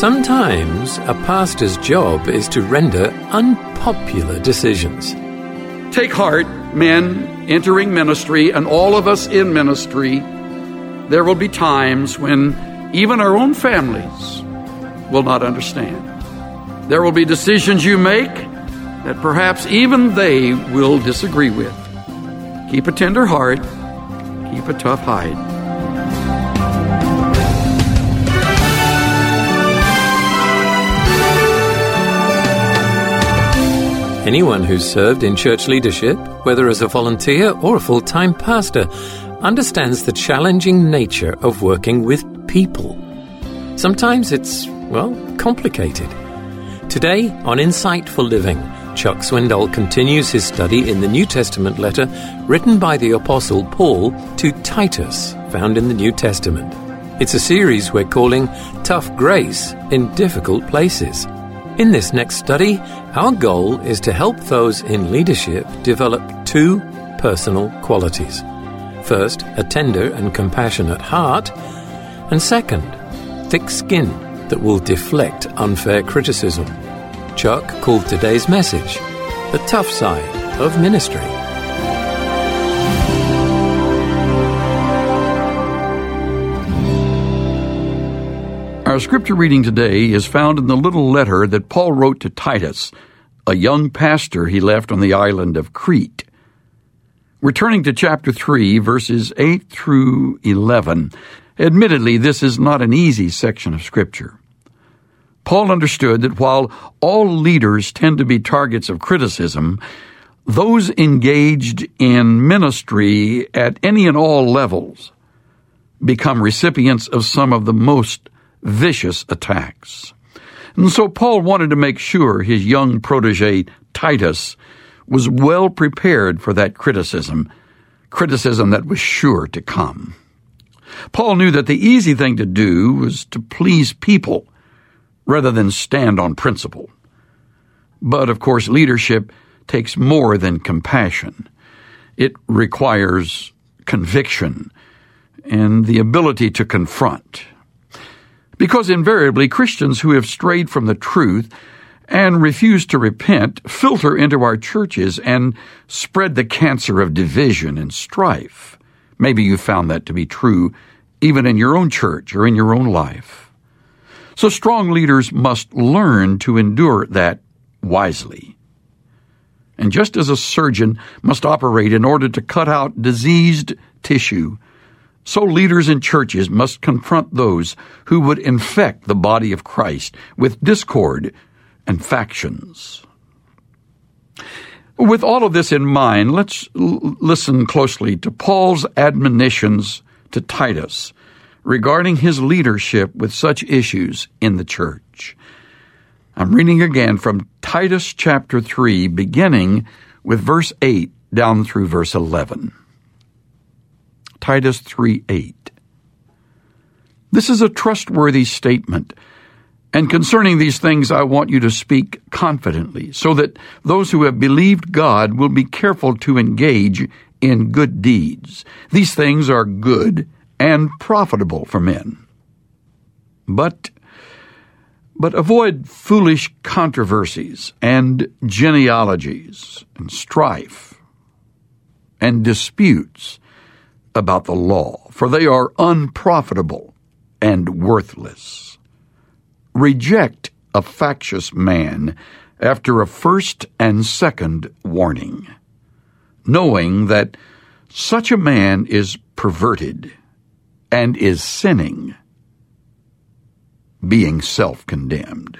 Sometimes a pastor's job is to render unpopular decisions. Take heart, men entering ministry, and all of us in ministry. There will be times when even our own families will not understand. There will be decisions you make that perhaps even they will disagree with. Keep a tender heart. Keep a tough hide. Anyone who's served in church leadership, whether as a volunteer or a full-time pastor, understands the challenging nature of working with people. Sometimes it's, complicated. Today, on Insightful Living, Chuck Swindoll continues his study in the New Testament letter written by the Apostle Paul to Titus, found in the New Testament. It's a series we're calling Tough Grace in Difficult Places. In this next study, our goal is to help those in leadership develop two personal qualities. First, a tender and compassionate heart, and second, thick skin that will deflect unfair criticism. Chuck called today's message, The Tough Side of Ministry. Our scripture reading today is found in the little letter that Paul wrote to Titus, a young pastor he left on the island of Crete. We're turning to chapter 3, verses 8 through 11. Admittedly, this is not an easy section of scripture. Paul understood that while all leaders tend to be targets of criticism, those engaged in ministry at any and all levels become recipients of some of the most vicious attacks. And so Paul wanted to make sure his young protege, Titus, was well prepared for that criticism that was sure to come. Paul knew that the easy thing to do was to please people rather than stand on principle. But, of course, leadership takes more than compassion. It requires conviction and the ability to confront. Because invariably Christians who have strayed from the truth and refuse to repent filter into our churches and spread the cancer of division and strife. Maybe you found that to be true even in your own church or in your own life. So strong leaders must learn to endure that wisely. And just as a surgeon must operate in order to cut out diseased tissue, so leaders in churches must confront those who would infect the body of Christ with discord and factions. With all of this in mind, let's listen closely to Paul's admonitions to Titus regarding his leadership with such issues in the church. I'm reading again from Titus chapter 3, beginning with verse 8 down through verse 11. Titus 3:8. This is a trustworthy statement, and concerning these things I want you to speak confidently, so that those who have believed God will be careful to engage in good deeds. These things are good and profitable for men. But avoid foolish controversies and genealogies and strife and disputes about the law, for they are unprofitable and worthless. Reject a factious man after a first and second warning, knowing that such a man is perverted and is sinning, being self-condemned.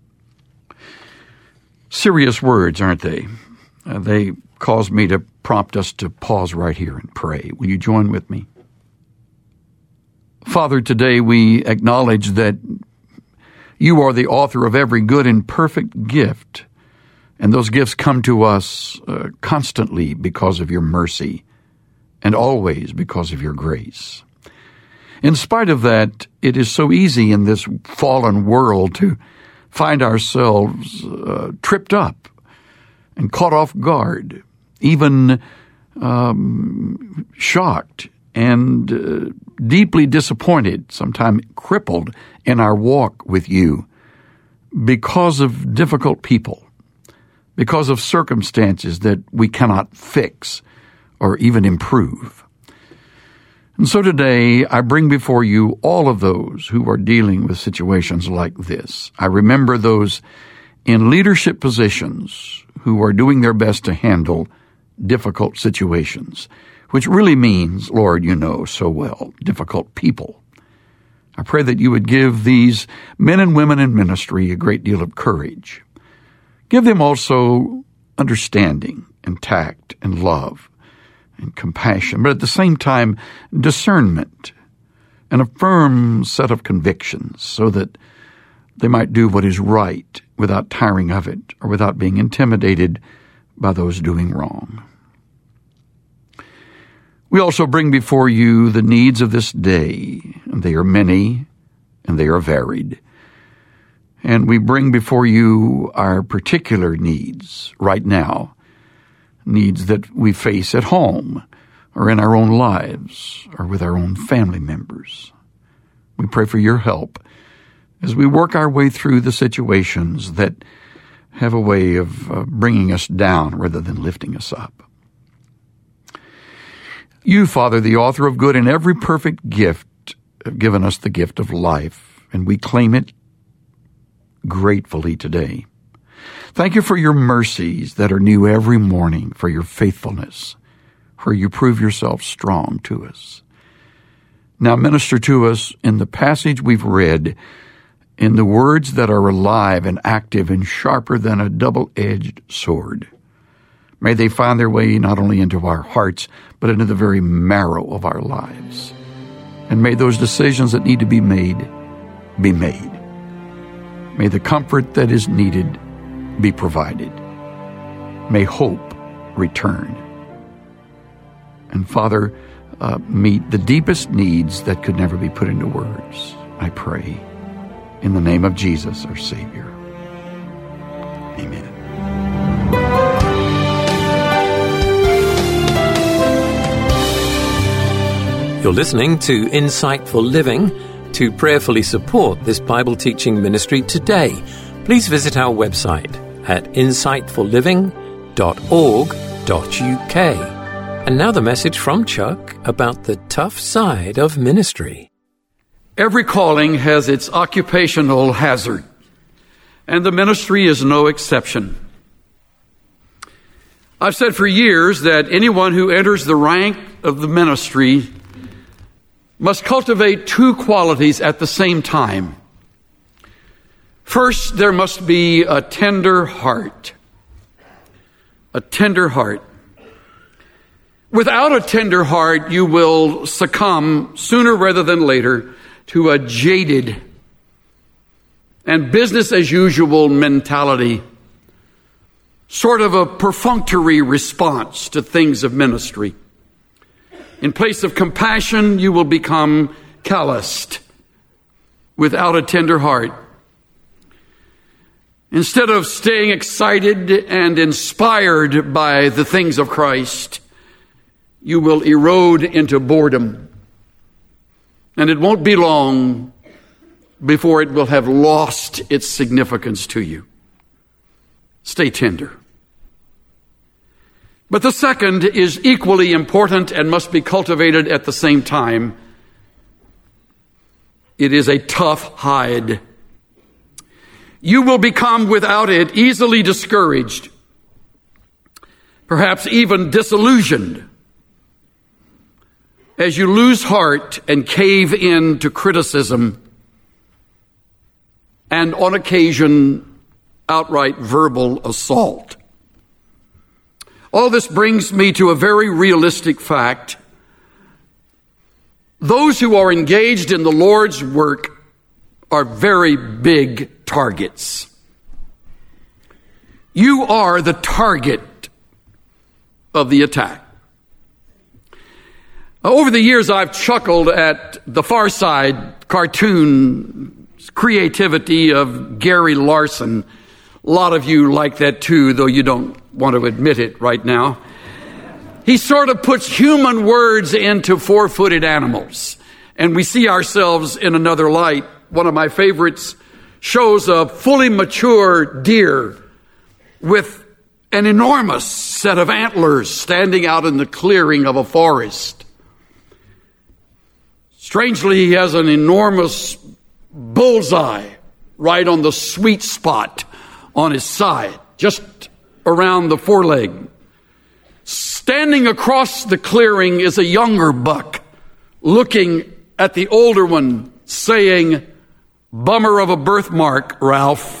Serious words, aren't they? They cause me to prompt us to pause right here and pray. Will you join with me? Father, today we acknowledge that you are the author of every good and perfect gift, and those gifts come to us constantly because of your mercy and always because of your grace. In spite of that, it is so easy in this fallen world to find ourselves tripped up and caught off guard, even shocked and deeply disappointed, sometimes crippled in our walk with you because of difficult people, because of circumstances that we cannot fix or even improve. And so today, I bring before you all of those who are dealing with situations like this. I remember those in leadership positions who are doing their best to handle difficult situations, which really means, Lord, you know so well, difficult people. I pray that you would give these men and women in ministry a great deal of courage. Give them also understanding and tact and love and compassion, but at the same time, discernment and a firm set of convictions so that they might do what is right without tiring of it or without being intimidated by those doing wrong. We also bring before you the needs of this day, and they are many and they are varied. And we bring before you our particular needs right now, needs that we face at home or in our own lives or with our own family members. We pray for your help as we work our way through the situations that have a way of bringing us down rather than lifting us up. You, Father, the author of good and every perfect gift, have given us the gift of life, and we claim it gratefully today. Thank you for your mercies that are new every morning, for your faithfulness, where you prove yourself strong to us. Now minister to us in the passage we've read, in the words that are alive and active and sharper than a double-edged sword. May they find their way not only into our hearts, but into the very marrow of our lives. And may those decisions that need to be made, be made. May the comfort that is needed be provided. May hope return. And Father, meet the deepest needs that could never be put into words, I pray. In the name of Jesus, our Savior. Amen. You're listening to Insightful Living. To prayerfully support this Bible teaching ministry today, please visit our website at insightfulliving.org.uk. And now the message from Chuck about the tough side of ministry. Every calling has its occupational hazard, and the ministry is no exception. I've said for years that anyone who enters the rank of the ministry must cultivate two qualities at the same time. First, there must be a tender heart. A tender heart. Without a tender heart, you will succumb sooner rather than later to a jaded and business-as-usual mentality, sort of a perfunctory response to things of ministry. In place of compassion, you will become calloused without a tender heart. Instead of staying excited and inspired by the things of Christ, you will erode into boredom. And it won't be long before it will have lost its significance to you. Stay tender. But the second is equally important and must be cultivated at the same time. It is a tough hide. You will become, without it, easily discouraged, perhaps even disillusioned, as you lose heart and cave in to criticism and, on occasion, outright verbal assault. All this brings me to a very realistic fact. Those who are engaged in the Lord's work are very big targets. You are the target of the attack. Over the years, I've chuckled at the Far Side cartoon creativity of Gary Larson. A lot of you like that too, though you don't want to admit it right now. he sort of puts human words into four-footed animals. And we see ourselves in another light. One of my favorites shows a fully mature deer with an enormous set of antlers standing out in the clearing of a forest. Strangely, he has an enormous bullseye right on the sweet spot on his side, just around the foreleg. Standing across the clearing is a younger buck, looking at the older one, saying, "Bummer of a birthmark, Ralph."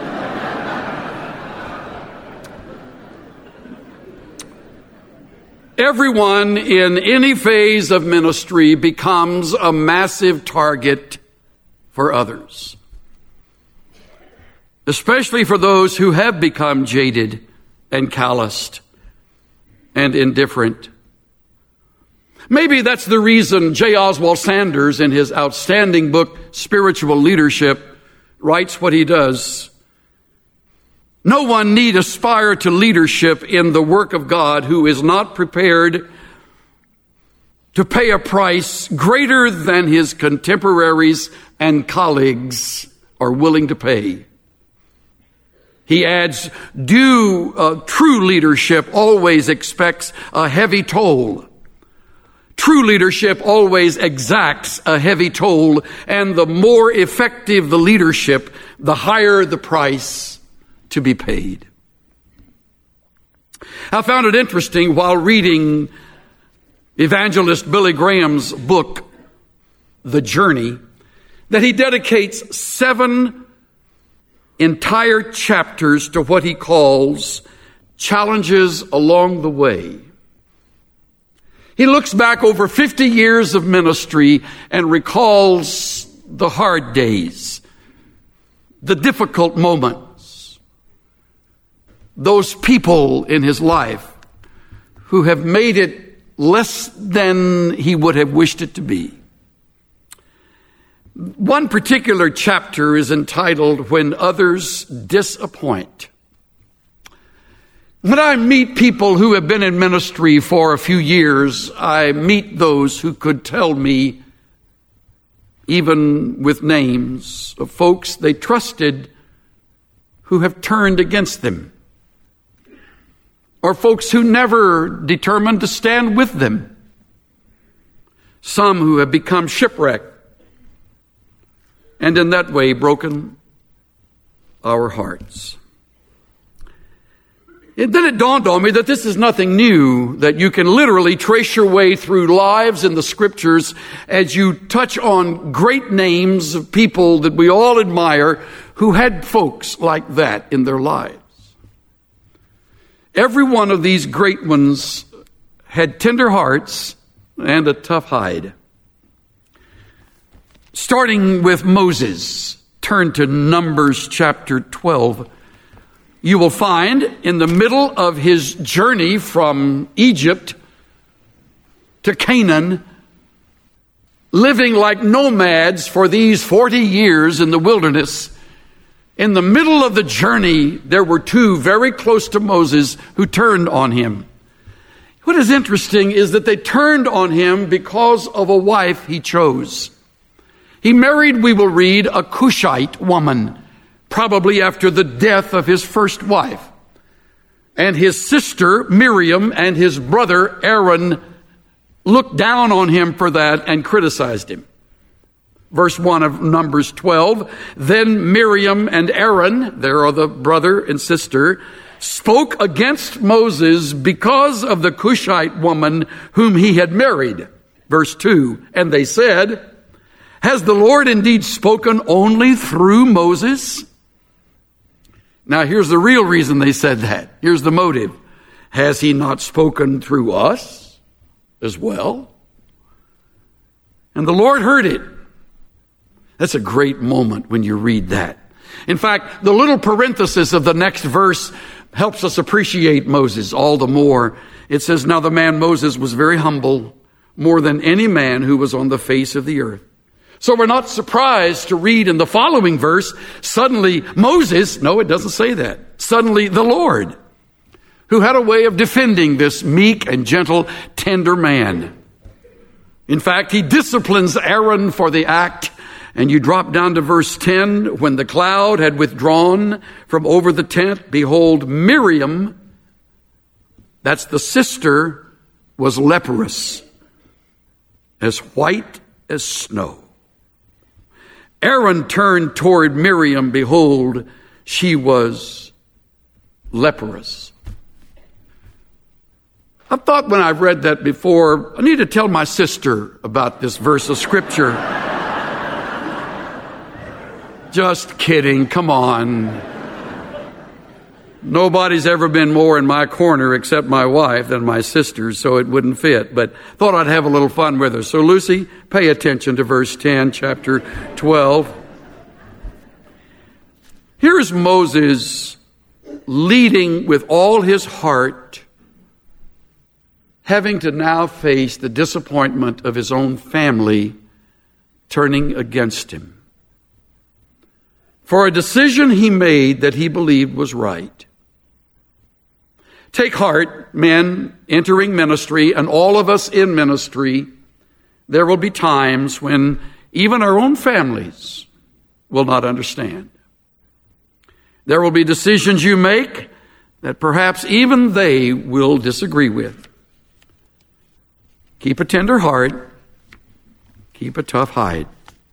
Everyone in any phase of ministry becomes a massive target for others, especially for those who have become jaded and calloused and indifferent. Maybe that's the reason J. Oswald Sanders, in his outstanding book, Spiritual Leadership, writes what he does. No one need aspire to leadership in the work of God who is not prepared to pay a price greater than his contemporaries and colleagues are willing to pay. He adds, true leadership always expects a heavy toll. True leadership always exacts a heavy toll, and the more effective the leadership, the higher the price to be paid. I found it interesting while reading evangelist Billy Graham's book, The Journey, that he dedicates 7 entire chapters to what he calls challenges along the way. He looks back over 50 years of ministry and recalls the hard days, the difficult moments, those people in his life who have made it less than he would have wished it to be. One particular chapter is entitled, When Others Disappoint. When I meet people who have been in ministry for a few years, I meet those who could tell me, even with names, of folks they trusted who have turned against them, or folks who never determined to stand with them, some who have become shipwrecked, and in that way broken our hearts. And then it dawned on me that this is nothing new, that you can literally trace your way through lives in the scriptures as you touch on great names of people that we all admire who had folks like that in their lives. Every one of these great ones had tender hearts and a tough hide. Starting with Moses, turn to Numbers chapter 12. You will find in the middle of his journey from Egypt to Canaan, living like nomads for these 40 years in the wilderness, in the middle of the journey, there were 2 very close to Moses who turned on him. What is interesting is that they turned on him because of a wife he chose. He married, we will read, a Cushite woman, probably after the death of his first wife. And his sister, Miriam, and his brother, Aaron, looked down on him for that and criticized him. Verse 1 of Numbers 12, then Miriam and Aaron, there are the brother and sister, spoke against Moses because of the Cushite woman whom he had married. Verse 2, and they said, has the Lord indeed spoken only through Moses? Now, here's the real reason they said that. Here's the motive. Has he not spoken through us as well? And the Lord heard it. That's a great moment when you read that. In fact, the little parenthesis of the next verse helps us appreciate Moses all the more. It says, now the man Moses was very humble, more than any man who was on the face of the earth. So we're not surprised to read in the following verse, suddenly Moses, no, it doesn't say that. Suddenly the Lord who had a way of defending this meek and gentle, tender man. In fact, he disciplines Aaron for the act. And you drop down to verse 10. When the cloud had withdrawn from over the tent, behold, Miriam, that's the sister, was leprous, as white as snow. Aaron turned toward Miriam. Behold, she was leprous. I've thought when I've read that before, I need to tell my sister about this verse of Scripture. Just kidding, come on. Nobody's ever been more in my corner except my wife than my sisters, so it wouldn't fit. But thought I'd have a little fun with her. So Lucy, pay attention to verse 10, chapter 12. Here's Moses leading with all his heart, having to now face the disappointment of his own family turning against him for a decision he made that he believed was right. Take heart, men entering ministry, and all of us in ministry. There will be times when even our own families will not understand. There will be decisions you make that perhaps even they will disagree with. Keep a tender heart. Keep a tough hide.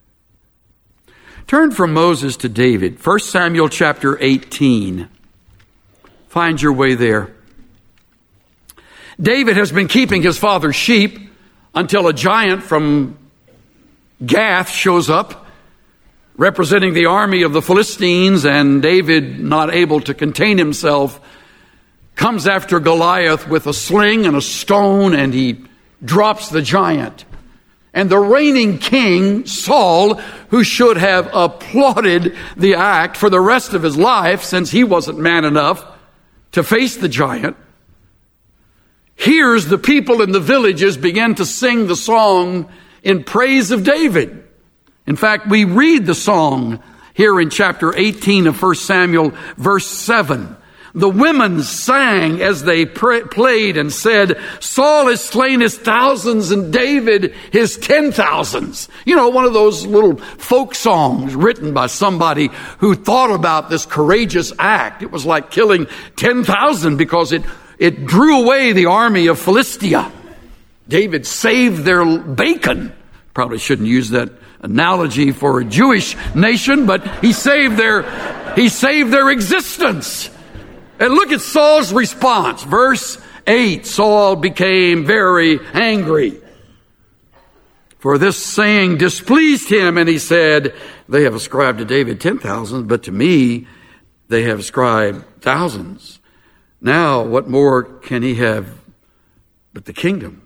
Turn from Moses to David. 1 Samuel chapter 18. Find your way there. David has been keeping his father's sheep until a giant from Gath shows up, representing the army of the Philistines, and David, not able to contain himself, comes after Goliath with a sling and a stone, and he drops the giant. And the reigning king, Saul, who should have applauded the act for the rest of his life since he wasn't man enough to face the giant, hears the people in the villages begin to sing the song in praise of David. In fact, we read the song here in chapter 18 of 1 Samuel, verse 7. The women sang as they played and said, Saul has slain his thousands and David his 10,000s. You know, one of those little folk songs written by somebody who thought about this courageous act. It was like killing 10,000 because it drew away the army of Philistia. David saved their bacon. Probably shouldn't use that analogy for a Jewish nation, but he saved their existence. And look at Saul's response. Verse 8, Saul became very angry, for this saying displeased him, and he said, they have ascribed to David 10,000, but to me they have ascribed thousands. Now what more can he have but the kingdom?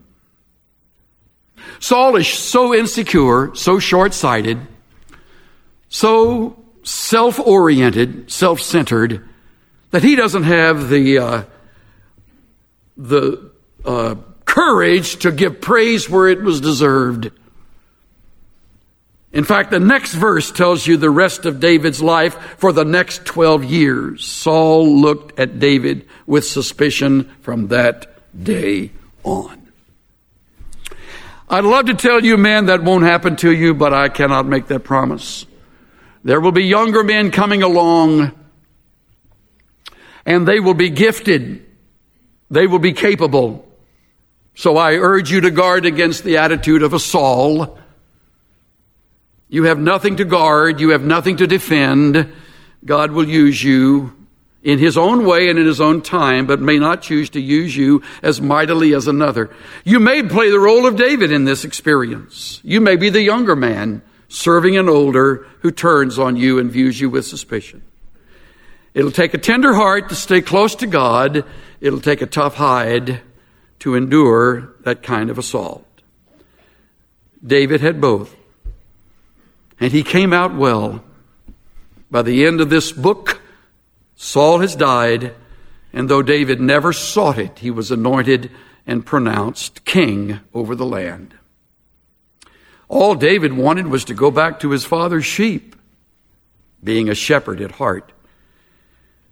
Saul is so insecure, so short-sighted, so self-oriented, self-centered, that he doesn't have the courage to give praise where it was deserved. In fact, the next verse tells you the rest of David's life for the next 12 years. Saul looked at David with suspicion from that day on. I'd love to tell you, men, that won't happen to you, but I cannot make that promise. There will be younger men coming along, and they will be gifted. They will be capable. So I urge you to guard against the attitude of a Saul. You have nothing to guard. You have nothing to defend. God will use you in his own way and in his own time, but may not choose to use you as mightily as another. You may play the role of David in this experience. You may be the younger man serving an older who turns on you and views you with suspicion. It'll take a tender heart to stay close to God. It'll take a tough hide to endure that kind of assault. David had both. And he came out well. By the end of this book, Saul has died, and though David never sought it, he was anointed and pronounced king over the land. All David wanted was to go back to his father's sheep, being a shepherd at heart.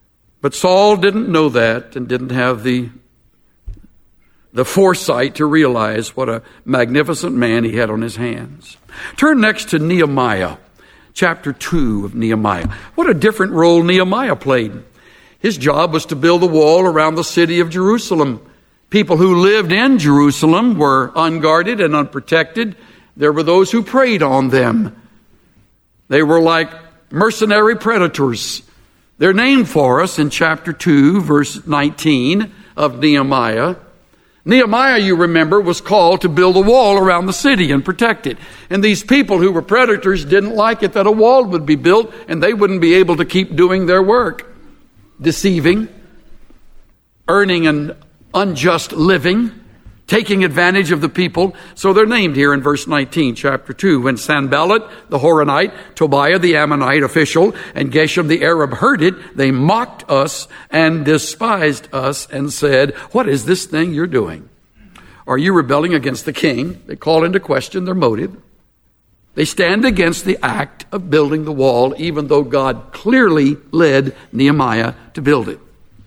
But Saul didn't know that and didn't have the foresight to realize what a magnificent man he had on his hands. Turn next to Nehemiah, chapter 2 of Nehemiah. What a different role Nehemiah played. His job was to build a wall around the city of Jerusalem. People who lived in Jerusalem were unguarded and unprotected. There were those who preyed on them. They were like mercenary predators. They're named for us in chapter 2, verse 19 of Nehemiah. Nehemiah, you remember, was called to build a wall around the city and protect it. And these people who were predators didn't like it that a wall would be built and they wouldn't be able to keep doing their work. Deceiving, earning an unjust living, taking advantage of the people. So they're named here in verse 19, chapter 2. When Sanballat the Horonite, Tobiah the Ammonite official, and Geshem the Arab heard it, they mocked us and despised us and said, "What is this thing you're doing? Are you rebelling against the king?" They call into question their motive. They stand against the act of building the wall, even though God clearly led Nehemiah to build it.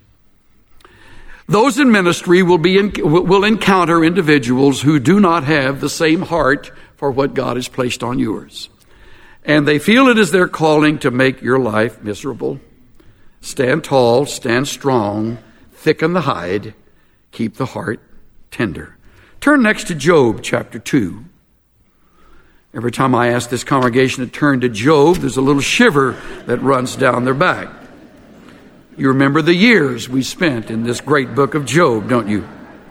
Those in ministry will encounter individuals who do not have the same heart for what God has placed on yours. And they feel it is their calling to make your life miserable. Stand tall, stand strong, thicken the hide, keep the heart tender. Turn next to Job chapter 2. Every time I ask this congregation to turn to Job, there's a little shiver that runs down their back. You remember the years we spent in this great book of Job, don't you?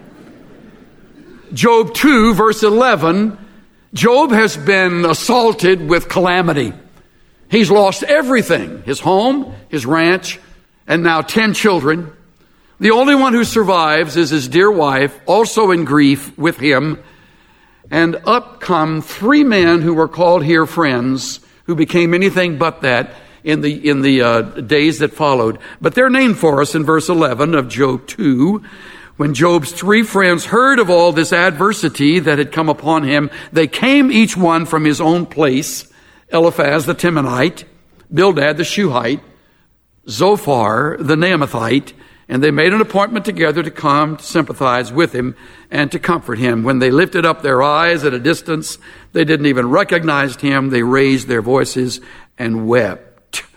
Job 2, verse 11, Job has been assaulted with calamity. He's lost everything, his home, his ranch, and now 10 children. The only one who survives is his dear wife, also in grief with him. And up come 3 men who were called here friends, who became anything but that in the days that followed. But they're named for us in verse 11 of Job 2. When Job's 3 friends heard of all this adversity that had come upon him, they came each one from his own place: Eliphaz the Temanite, Bildad the Shuhite, Zophar the Naamathite, and they made an appointment together to come to sympathize with him and to comfort him. When they lifted up their eyes at a distance, they didn't even recognize him. They raised their voices and wept.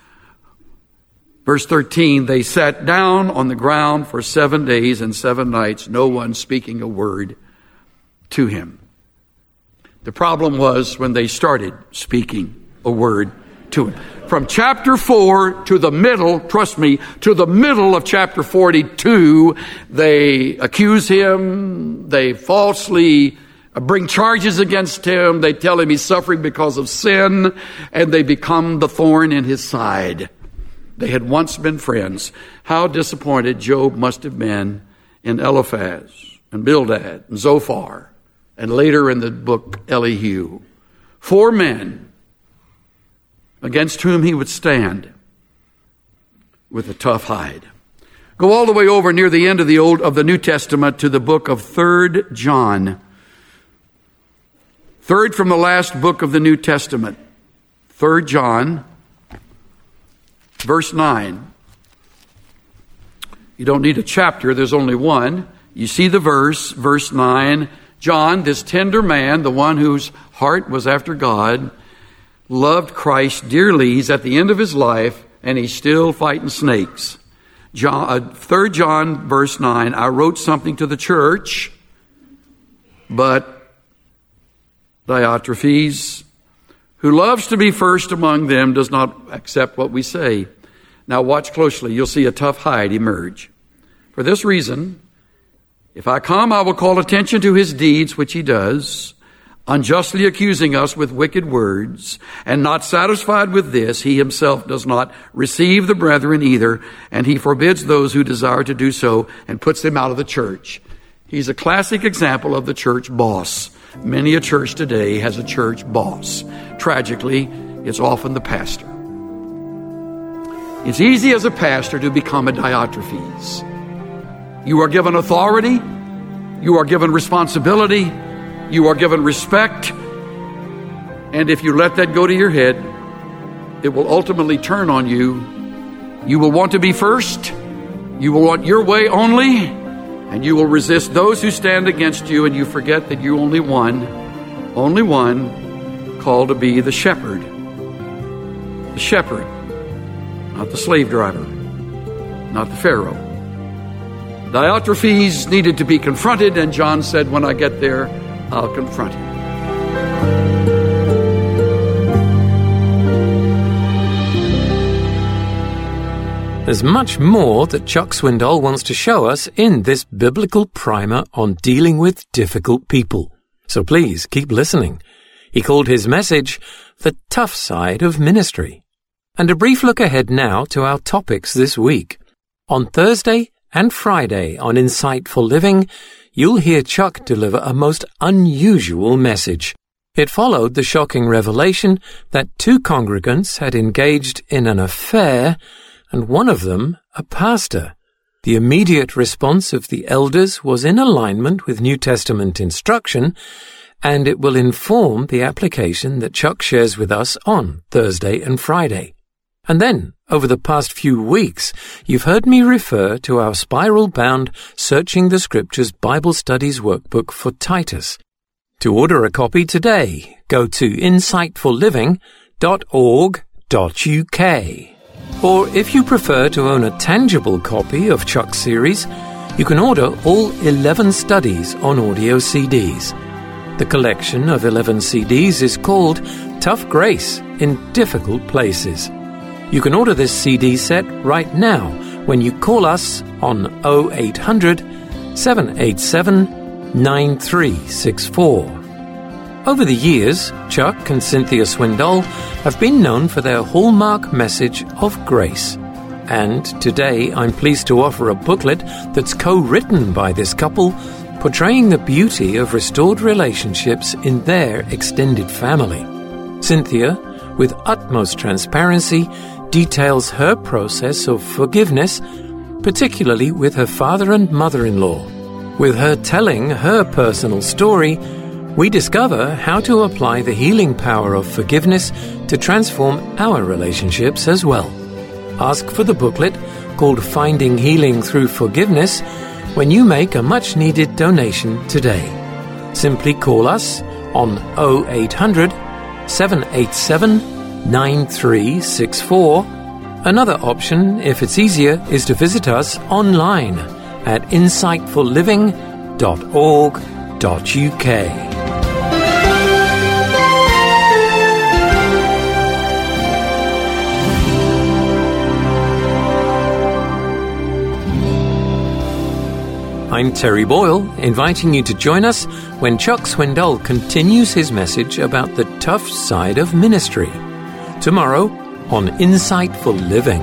Verse 13, they sat down on the ground for 7 days and 7 nights, no one speaking a word to him. The problem was when they started speaking a word to him. From chapter 4 to the middle, trust me, to the middle of chapter 42, they accuse him, they falsely bring charges against him, they tell him he's suffering because of sin, and they become the thorn in his side. They had once been friends. How disappointed Job must have been in Eliphaz and Bildad and Zophar, and later in the book Elihu. 4 men against whom he would stand with a tough hide. Go all the way over near the end of the New Testament to the book of 3 John. 3rd from the last book of the New Testament. 3 John, verse 9. You don't need a chapter, there's only one. You see the verse 9. John, this tender man, the one whose heart was after God, loved Christ dearly. He's at the end of his life, and he's still fighting snakes. 3 John, verse 9, I wrote something to the church, but Diotrephes, who loves to be first among them, does not accept what we say. Now watch closely. You'll see a tough hide emerge. For this reason, if I come, I will call attention to his deeds, which he does, unjustly accusing us with wicked words, and not satisfied with this, he himself does not receive the brethren either, and he forbids those who desire to do so and puts them out of the church. He's a classic example of the church boss. Many a church today has a church boss. Tragically, it's often the pastor. It's easy as a pastor to become a Diotrephes. You are given authority, you are given responsibility, you are given respect, and if you let that go to your head, it will ultimately turn on you. You will want to be first, You will want your way only, and you will resist those who stand against you, and you forget that you're only one, called to be the shepherd. The shepherd, not the slave driver, not the Pharaoh. Diotrephes needed to be confronted, and John said, when I get there, I'll confront him. There's much more that Chuck Swindoll wants to show us in this biblical primer on dealing with difficult people. So please keep listening. He called his message, The Tough Side of Ministry. And a brief look ahead now to our topics this week. On Thursday and Friday on Insightful Living, you'll hear Chuck deliver a most unusual message. It followed the shocking revelation that two congregants had engaged in an affair, and one of them a pastor. The immediate response of the elders was in alignment with New Testament instruction, and it will inform the application that Chuck shares with us on Thursday and Friday. And then, over the past few weeks, you've heard me refer to our spiral-bound Searching the Scriptures Bible Studies workbook for Titus. To order a copy today, go to insightfullliving.org.uk. Or if you prefer to own a tangible copy of Chuck's series, you can order all 11 studies on audio CDs. The collection of 11 CDs is called Tough Grace in Difficult Places. You can order this CD set right now when you call us on 0800 787 9364. Over the years, Chuck and Cynthia Swindoll have been known for their hallmark message of grace. And today I'm pleased to offer a booklet that's co-written by this couple, portraying the beauty of restored relationships in their extended family. Cynthia, with utmost transparency, details her process of forgiveness, particularly with her father and mother-in-law. With her telling her personal story, we discover how to apply the healing power of forgiveness to transform our relationships as well. Ask for the booklet called Finding Healing Through Forgiveness when you make a much-needed donation today. Simply call us on 0800 787 9364. Another option, if it's easier, is to visit us online at insightfullliving.org.uk. I'm Terry Boyle, inviting you to join us when Chuck Swindoll continues his message about the tough side of ministry. Tomorrow on Insightful Living.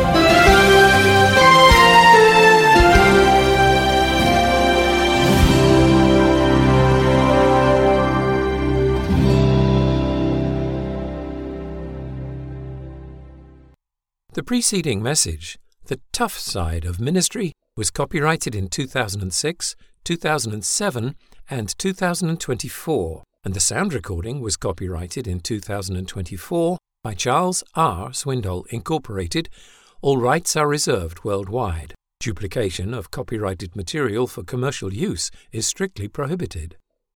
The preceding message, The Tough Side of Ministry, was copyrighted in 2006, 2007, and 2024, and the sound recording was copyrighted in 2024 by Charles R. Swindoll, Incorporated. All rights are reserved worldwide. Duplication of copyrighted material for commercial use is strictly prohibited.